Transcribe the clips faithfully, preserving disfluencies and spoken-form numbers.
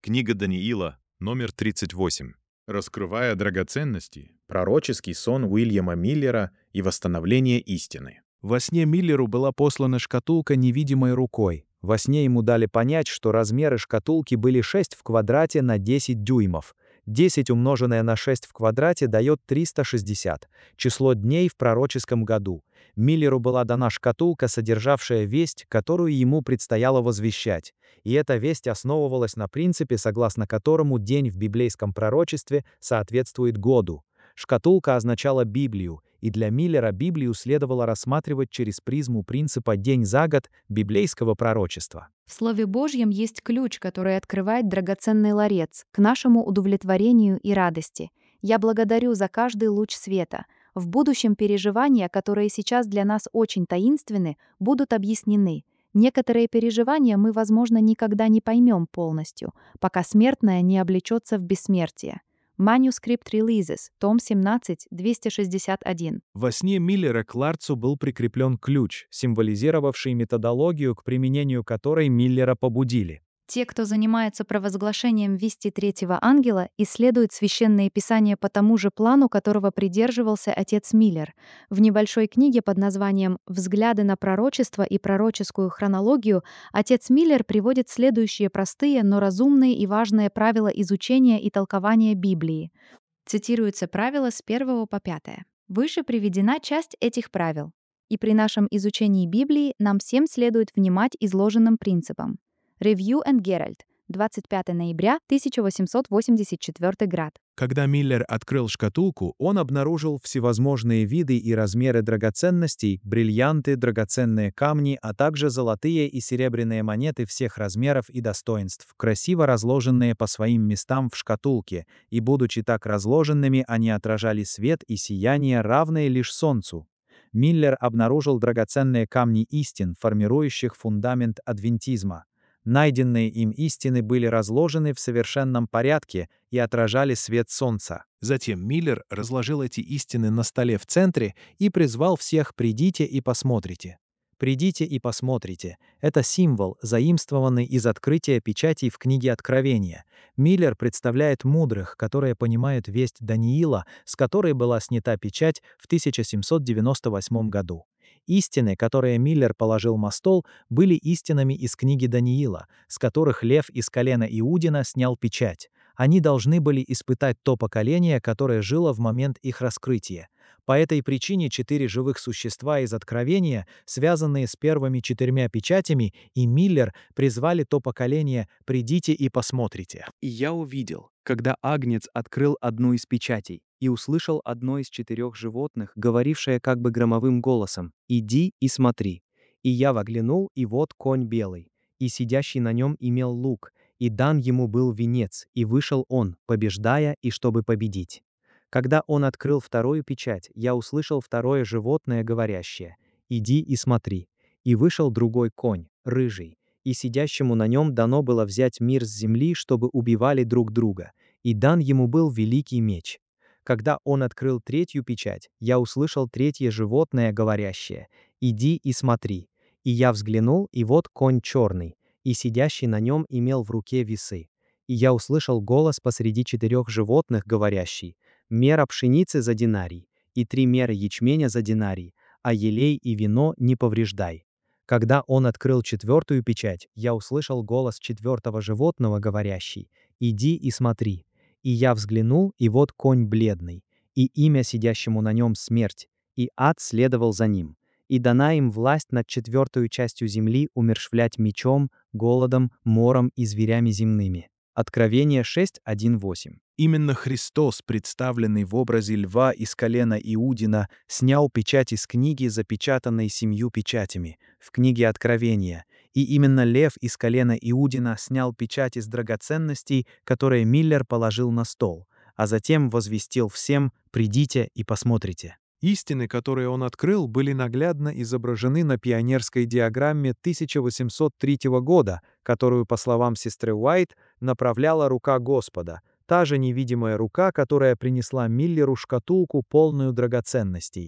Книга Даниила, номер тридцать восемь. Раскрывая драгоценности, Пророческий сон Уильяма Миллера и восстановление истины. Во сне Миллеру была послана шкатулка невидимой рукой. Во сне ему дали понять, что размеры шкатулки были шесть в квадрате на десять дюймов. десять умноженное на шесть в квадрате дает триста шестьдесят. Число дней в пророческом году. Миллеру была дана шкатулка, содержавшая весть, которую ему предстояло возвещать. И эта весть основывалась на принципе, согласно которому день в библейском пророчестве соответствует году. Шкатулка означала Библию, и для Миллера Библию следовало рассматривать через призму принципа «день за год» библейского пророчества. В Слове Божьем есть ключ, который открывает драгоценный ларец к нашему удовлетворению и радости. Я благодарю за каждый луч света. В будущем переживания, которые сейчас для нас очень таинственны, будут объяснены. Некоторые переживания мы, возможно, никогда не поймем полностью, пока смертное не облечется в бессмертие. Manuscript Releases, том семнадцать, двести шестьдесят один. Во сне Миллера к ларцу был прикреплен ключ, символизировавший методологию, к применению которой Миллера побудили. Те, кто занимается провозглашением вести третьего ангела, исследуют священные писания по тому же плану, которого придерживался отец Миллер. В небольшой книге под названием «Взгляды на пророчество и пророческую хронологию» отец Миллер приводит следующие простые, но разумные и важные правила изучения и толкования Библии. Цитируются правила с первого по пятое. Выше приведена часть этих правил. И при нашем изучении Библии нам всем следует внимать изложенным принципам. Review and Herald, двадцать пятого ноября тысяча восемьсот восемьдесят четвёртый год. Когда Миллер открыл шкатулку, он обнаружил всевозможные виды и размеры драгоценностей, бриллианты, драгоценные камни, а также золотые и серебряные монеты всех размеров и достоинств, красиво разложенные по своим местам в шкатулке, и, будучи так разложенными, они отражали свет и сияние, равные лишь солнцу. Миллер обнаружил драгоценные камни истин, формирующих фундамент адвентизма. Найденные им истины были разложены в совершенном порядке и отражали свет солнца. Затем Миллер разложил эти истины на столе в центре и призвал всех «придите и посмотрите». «Придите и посмотрите» — это символ, заимствованный из открытия печатей в книге Откровения. Миллер представляет мудрых, которые понимают весть Даниила, с которой была снята печать в тысяча семьсот девяносто восьмом году. Истины, которые Миллер положил на стол, были истинами из книги Даниила, с которых лев из колена Иудина снял печать. Они должны были испытать то поколение, которое жило в момент их раскрытия. По этой причине четыре живых существа из Откровения, связанные с первыми четырьмя печатями, и Миллер призвали то поколение «придите и посмотрите». «И я увидел, когда Агнец открыл одну из печатей, и услышал одно из четырех животных, говорившее как бы громовым голосом: «Иди и смотри». И я воглянул, и вот конь белый, и сидящий на нем имел лук, и дан ему был венец, и вышел он, побеждая и чтобы победить. Когда он открыл вторую печать, я услышал второе животное, говорящее: «Иди и смотри». И вышел другой конь, рыжий, и сидящему на нем дано было взять мир с земли, чтобы убивали друг друга, и дан ему был великий меч. Когда он открыл третью печать, я услышал третье животное, говорящее: «Иди и смотри». И я взглянул, и вот конь черный, и сидящий на нем имел в руке весы. И я услышал голос посреди четырех животных, говорящий: «Мера пшеницы за динарий, и три меры ячменя за динарий, а елей и вино не повреждай». Когда он открыл четвертую печать, я услышал голос четвертого животного, говорящий: «Иди и смотри». И я взглянул, и вот конь бледный, и имя сидящему на нем смерть, и ад следовал за ним. И дана им власть над четвертую частью земли умерщвлять мечом, голодом, мором и зверями земными. Откровение шесть, один, восемь. Именно Христос, представленный в образе льва из колена Иудина, снял печать из книги, запечатанной семью печатями, в книге Откровения, и именно лев из колена Иудина снял печать из драгоценностей, которые Миллер положил на стол, а затем возвестил всем: «Придите и посмотрите». Истины, которые он открыл, были наглядно изображены на пионерской диаграмме тысяча восемьсот третьего года, которую, по словам сестры Уайт, направляла рука Господа, та же невидимая рука, которая принесла Миллеру шкатулку, полную драгоценностей.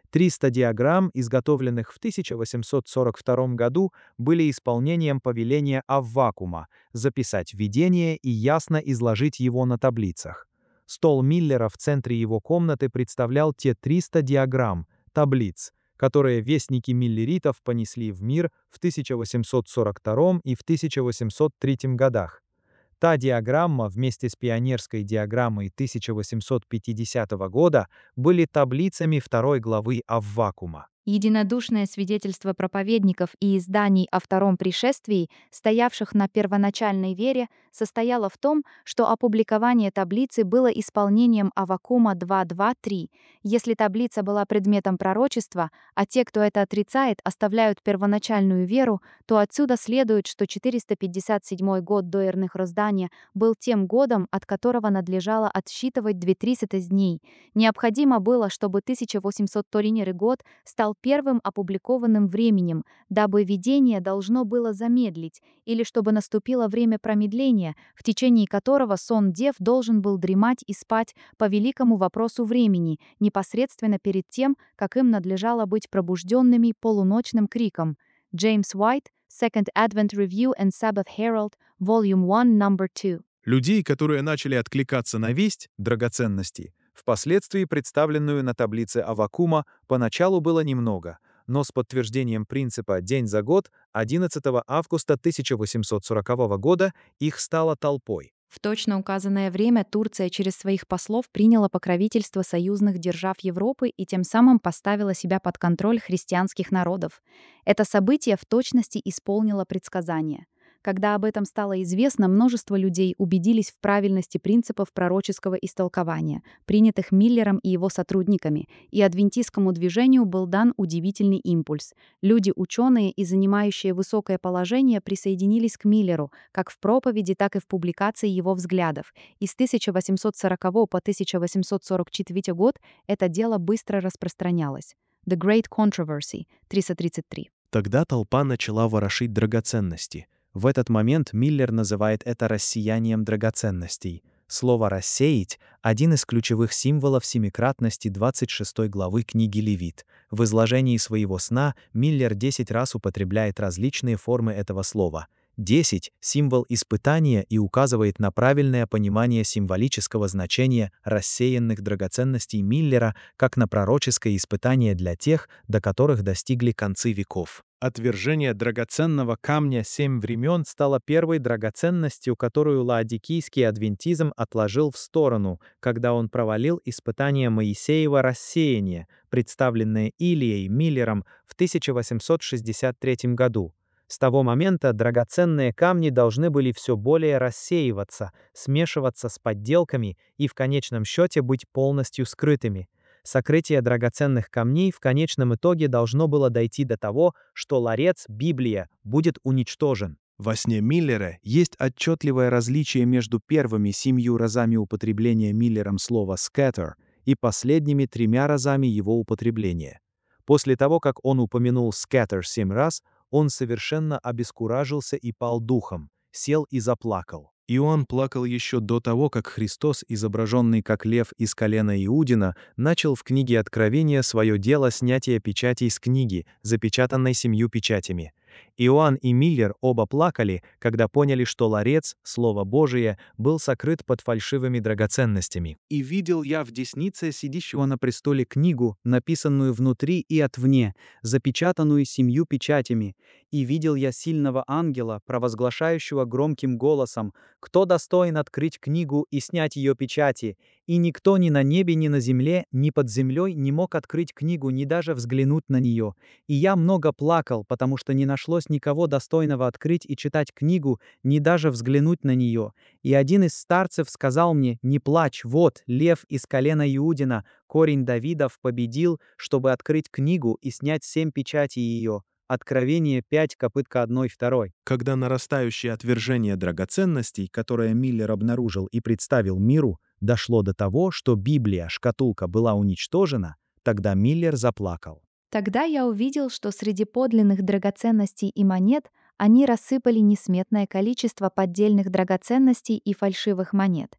триста диаграмм, изготовленных в тысяча восемьсот сорок втором году, были исполнением повеления Аввакума записать видение и ясно изложить его на таблицах. Стол Миллера в центре его комнаты представлял те триста диаграмм, таблиц, которые вестники миллеритов понесли в мир в тысяча восемьсот сорок втором и в тысяча восемьсот третьем годах. Та диаграмма вместе с пионерской диаграммой тысяча восемьсот пятидесятого года были таблицами второй главы Аввакума. Единодушное свидетельство проповедников и изданий о втором пришествии, стоявших на первоначальной вере, состояло в том, что опубликование таблицы было исполнением Аввакума два два три. Если таблица была предметом пророчества, а те, кто это отрицает, оставляют первоначальную веру, то отсюда следует, что четыреста пятьдесят седьмой год до эры Роздания был тем годом, от которого надлежало отсчитывать две тысячи дней. Необходимо было, чтобы тысяча восемьсот второй год стал первым опубликованным временем, дабы видение должно было замедлить, или чтобы наступило время промедления, в течение которого сон дев должен был дремать и спать по великому вопросу времени, непосредственно перед тем, как им надлежало быть пробужденными полуночным криком. Джеймс Уайт, Second Advent Review and Sabbath Herald, Volume один, Number два. Людей, которые начали откликаться на весть Драгоценности, впоследствии представленную на таблице Аввакума, поначалу было немного, но с подтверждением принципа «день за год» одиннадцатого августа тысяча восемьсот сорокового года их стало толпой. В точно указанное время Турция через своих послов приняла покровительство союзных держав Европы и тем самым поставила себя под контроль христианских народов. Это событие в точности исполнило предсказание. Когда об этом стало известно, множество людей убедились в правильности принципов пророческого истолкования, принятых Миллером и его сотрудниками, и адвентистскому движению был дан удивительный импульс. Люди-ученые и занимающие высокое положение присоединились к Миллеру, как в проповеди, так и в публикации его взглядов, и с тысяча восемьсот сорокового по тысяча восемьсот сорок четвёртый год это дело быстро распространялось. The Great Controversy, триста тридцать три. Тогда толпа начала ворошить драгоценности. В этот момент Миллер называет это рассеянием драгоценностей. Слово «рассеять» — один из ключевых символов семикратности двадцать шестой главы книги Левит. В изложении своего сна Миллер десять раз употребляет различные формы этого слова. десять — символ испытания и указывает на правильное понимание символического значения рассеянных драгоценностей Миллера как на пророческое испытание для тех, до которых достигли концы веков. Отвержение драгоценного камня семь времен стало первой драгоценностью, которую лаодикийский адвентизм отложил в сторону, когда он провалил испытание Моисеева рассеяния, представленное Илией Миллером в тысяча восемьсот шестьдесят третьем году. С того момента драгоценные камни должны были все более рассеиваться, смешиваться с подделками и в конечном счете быть полностью скрытыми. Сокрытие драгоценных камней в конечном итоге должно было дойти до того, что ларец, Библия, будет уничтожен. Во сне Миллера есть отчетливое различие между первыми семью разами употребления Миллером слова «scatter» и последними тремя разами его употребления. После того, как он упомянул «scatter» семь раз, он совершенно обескуражился и пал духом, сел и заплакал. Иоанн плакал еще до того, как Христос, изображенный как лев из колена Иудина, начал в книге Откровения свое дело снятия печатей с книги, запечатанной семью печатями. Иоанн и Миллер оба плакали, когда поняли, что ларец, Слово Божие, был сокрыт под фальшивыми драгоценностями. «И видел я в деснице сидящего на престоле книгу, написанную внутри и отвне, запечатанную семью печатями. И видел я сильного ангела, провозглашающего громким голосом: «Кто достоин открыть книгу и снять ее печати?» И никто ни на небе, ни на земле, ни под землей не мог открыть книгу, ни даже взглянуть на нее. И я много плакал, потому что не нашлось никого достойного открыть и читать книгу, ни даже взглянуть на нее. И один из старцев сказал мне: «Не плачь, вот, лев из колена Иудина, корень Давидов, победил, чтобы открыть книгу и снять семь печатей ее». Откровение пять, копытка одной второй. Когда нарастающее отвержение драгоценностей, которое Миллер обнаружил и представил миру, дошло до того, что Библия, шкатулка, была уничтожена, тогда Миллер заплакал. Тогда я увидел, что среди подлинных драгоценностей и монет они рассыпали несметное количество поддельных драгоценностей и фальшивых монет.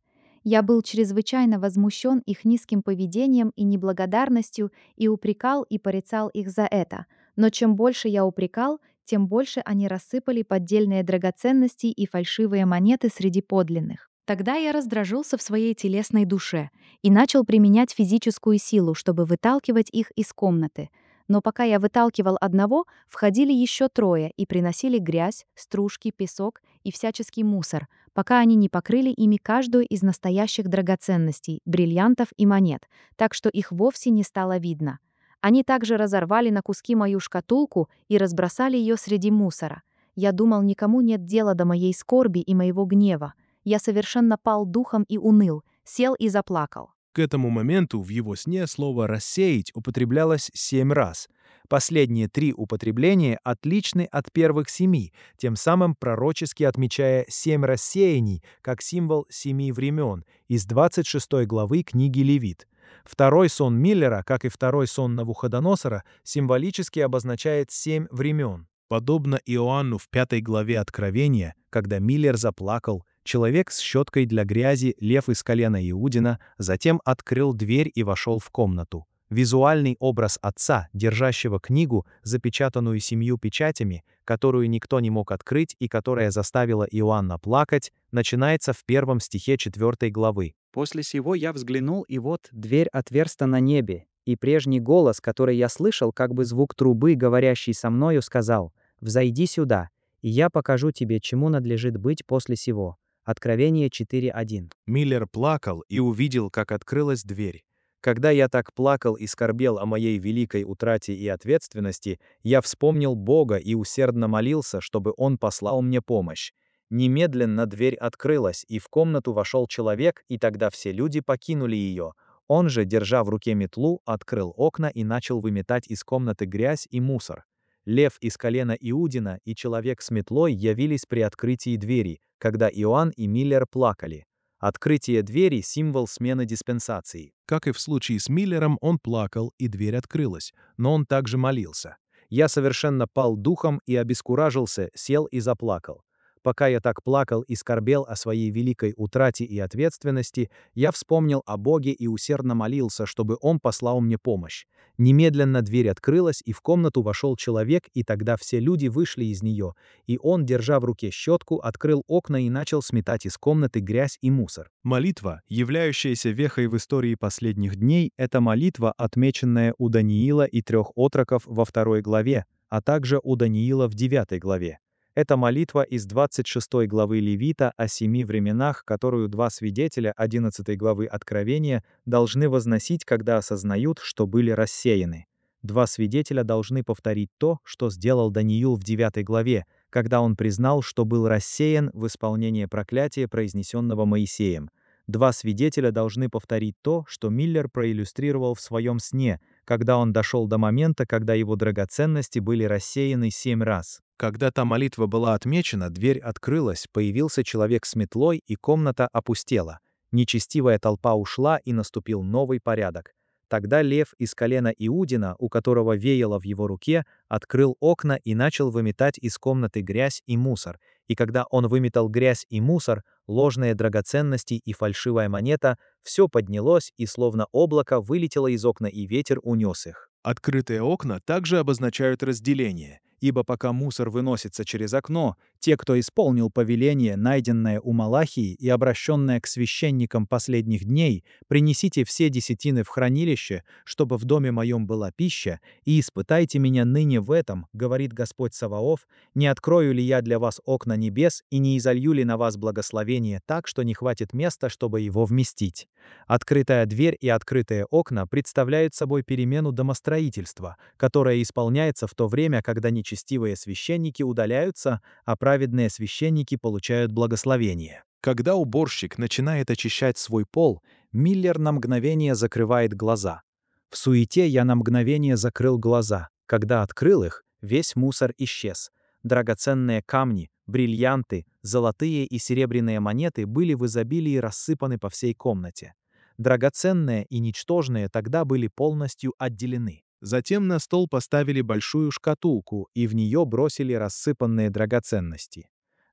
Я был чрезвычайно возмущен их низким поведением и неблагодарностью и упрекал и порицал их за это. Но чем больше я упрекал, тем больше они рассыпали поддельные драгоценности и фальшивые монеты среди подлинных. Тогда я раздражился в своей телесной душе и начал применять физическую силу, чтобы выталкивать их из комнаты. Но пока я выталкивал одного, входили еще трое и приносили грязь, стружки, песок и всяческий мусор, пока они не покрыли ими каждую из настоящих драгоценностей, бриллиантов и монет, так что их вовсе не стало видно. Они также разорвали на куски мою шкатулку и разбросали ее среди мусора. Я думал, никому нет дела до моей скорби и моего гнева. Я совершенно пал духом и уныл, сел и заплакал. К этому моменту в его сне слово «рассеять» употреблялось семь раз. Последние три употребления отличны от первых семи, тем самым пророчески отмечая семь рассеяний как символ семи времен из двадцать шестой главы книги Левит. Второй сон Миллера, как и второй сон Навуходоносора, символически обозначает семь времен. Подобно Иоанну в пятой главе Откровения, когда Миллер заплакал, человек с щеткой для грязи, лев из колена Иудина, затем открыл дверь и вошел в комнату. Визуальный образ отца, держащего книгу, запечатанную семью печатями, которую никто не мог открыть и которая заставила Иоанна плакать, начинается в первом стихе четвертой главы. «После сего я взглянул, и вот дверь отверста на небе, и прежний голос, который я слышал, как бы звук трубы, говорящий со мною, сказал: «Взойди сюда, и я покажу тебе, чему надлежит быть после сего». Откровение четыре один. Миллер плакал и увидел, как открылась дверь. Когда я так плакал и скорбел о моей великой утрате и ответственности, я вспомнил Бога и усердно молился, чтобы Он послал мне помощь. Немедленно дверь открылась, и в комнату вошел человек, и тогда все люди покинули ее. Он же, держа в руке метлу, открыл окна и начал выметать из комнаты грязь и мусор. Лев из колена Иудина и человек с метлой явились при открытии двери, когда Иоанн и Миллер плакали. Открытие двери — символ смены диспенсации. Как и в случае с Миллером, он плакал, и дверь открылась, но он также молился. Я совершенно пал духом и обескуражился, сел и заплакал. Пока я так плакал и скорбел о своей великой утрате и ответственности, я вспомнил о Боге и усердно молился, чтобы Он послал мне помощь. Немедленно дверь открылась, и в комнату вошел человек, и тогда все люди вышли из нее, и он, держа в руке щетку, открыл окна и начал сметать из комнаты грязь и мусор. Молитва, являющаяся вехой в истории последних дней, это молитва, отмеченная у Даниила и трех отроков во второй главе, а также у Даниила в девятой главе. Это молитва из двадцать шестой главы Левита о семи временах, которую два свидетеля одиннадцатой главы Откровения должны возносить, когда осознают, что были рассеяны. Два свидетеля должны повторить то, что сделал Даниил в девятой главе, когда он признал, что был рассеян в исполнение проклятия, произнесенного Моисеем. Два свидетеля должны повторить то, что Миллер проиллюстрировал в своем сне, когда он дошел до момента, когда его драгоценности были рассеяны семь раз. Когда та молитва была отмечена, дверь открылась, появился человек с метлой, и комната опустела. Нечестивая толпа ушла, и наступил новый порядок. Тогда лев из колена Иудина, у которого веяло в его руке, открыл окна и начал выметать из комнаты грязь и мусор. И когда он выметал грязь и мусор, ложные драгоценности и фальшивая монета, все поднялось, и словно облако вылетело из окна, и ветер унес их. Открытые окна также обозначают разделение, ибо пока мусор выносится через окно, те, кто исполнил повеление, найденное у Малахии и обращенное к священникам последних дней, принесите все десятины в хранилище, чтобы в доме моем была пища, и испытайте меня ныне в этом, говорит Господь Саваоф, не открою ли я для вас окна небес и не изолью ли на вас благословение так, что не хватит места, чтобы его вместить. Открытая дверь и открытые окна представляют собой перемену домостроительства, которая исполняется в то время, когда нечестивые священники удаляются, а праведные священники получают благословение. Когда уборщик начинает очищать свой пол, Миллер на мгновение закрывает глаза. В суете я на мгновение закрыл глаза. Когда открыл их, весь мусор исчез. Драгоценные камни, бриллианты, золотые и серебряные монеты были в изобилии рассыпаны по всей комнате. Драгоценные и ничтожные тогда были полностью отделены. Затем на стол поставили большую шкатулку, и в нее бросили рассыпанные драгоценности.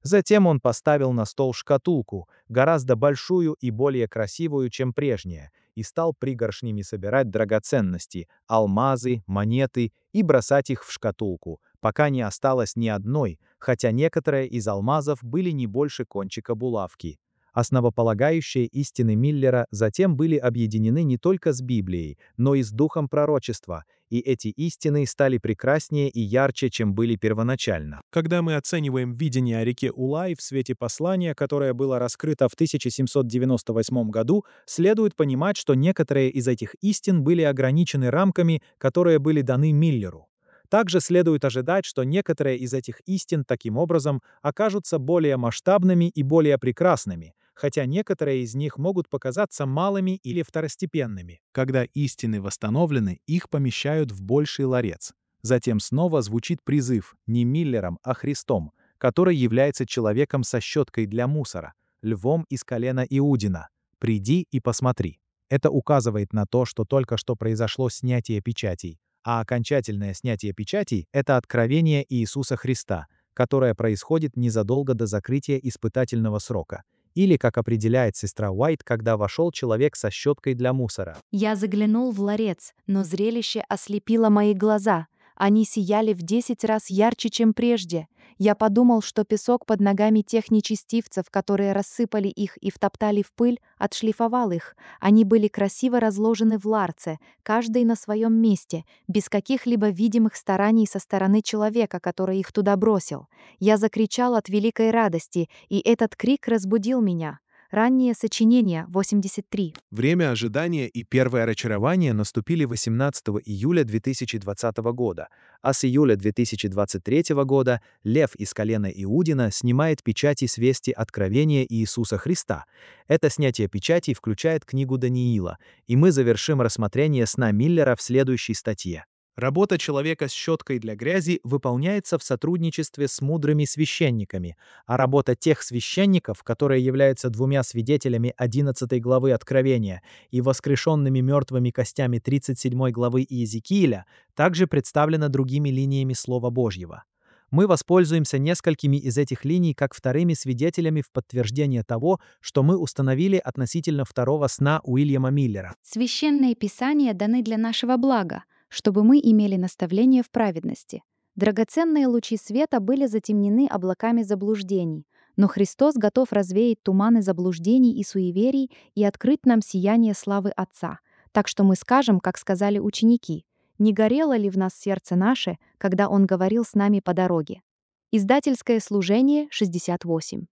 Затем он поставил на стол шкатулку, гораздо большую и более красивую, чем прежняя, и стал пригоршнями собирать драгоценности, алмазы, монеты и бросать их в шкатулку, пока не осталось ни одной, хотя некоторые из алмазов были не больше кончика булавки. Основополагающие истины Миллера затем были объединены не только с Библией, но и с духом пророчества, и эти истины стали прекраснее и ярче, чем были первоначально. Когда мы оцениваем видение о реке Улай в свете послания, которое было раскрыто в тысяча семьсот девяносто восьмом году, следует понимать, что некоторые из этих истин были ограничены рамками, которые были даны Миллеру. Также следует ожидать, что некоторые из этих истин таким образом окажутся более масштабными и более прекрасными, хотя некоторые из них могут показаться малыми или второстепенными. Когда истины восстановлены, их помещают в больший ларец. Затем снова звучит призыв не Миллером, а Христом, который является человеком со щеткой для мусора, львом из колена Иудина. «Приди и посмотри». Это указывает на то, что только что произошло снятие печатей, а окончательное снятие печатей — это откровение Иисуса Христа, которое происходит незадолго до закрытия испытательного срока. Или, как определяет сестра Уайт, когда вошел человек со щеткой для мусора. Я заглянул в ларец, но зрелище ослепило мои глаза. Они сияли в десять раз ярче, чем прежде. Я подумал, что песок под ногами тех нечестивцев, которые рассыпали их и втоптали в пыль, отшлифовал их. Они были красиво разложены в ларце, каждый на своем месте, без каких-либо видимых стараний со стороны человека, который их туда бросил. Я закричал от великой радости, и этот крик разбудил меня. Раннее сочинение, восемьдесят три. Время ожидания и первое разочарование наступили восемнадцатого июля две тысячи двадцатого года, а с июля две тысячи двадцать третьего года лев из колена Иудина снимает печати с вести откровения Иисуса Христа. Это снятие печатей включает книгу Даниила, и мы завершим рассмотрение сна Миллера в следующей статье. Работа человека с щеткой для грязи выполняется в сотрудничестве с мудрыми священниками, а работа тех священников, которые являются двумя свидетелями одиннадцатой главы Откровения и воскрешенными мертвыми костями тридцать седьмой главы Иезекииля, также представлена другими линиями Слова Божьего. Мы воспользуемся несколькими из этих линий как вторыми свидетелями в подтверждение того, что мы установили относительно второго сна Уильяма Миллера. Священные писания даны для нашего блага, чтобы мы имели наставление в праведности. Драгоценные лучи света были затемнены облаками заблуждений, но Христос готов развеять туманы заблуждений и суеверий и открыть нам сияние славы Отца. Так что мы скажем, как сказали ученики: «Не горело ли в нас сердце наше, когда Он говорил с нами по дороге?» Издательское служение, шестьдесят восемь.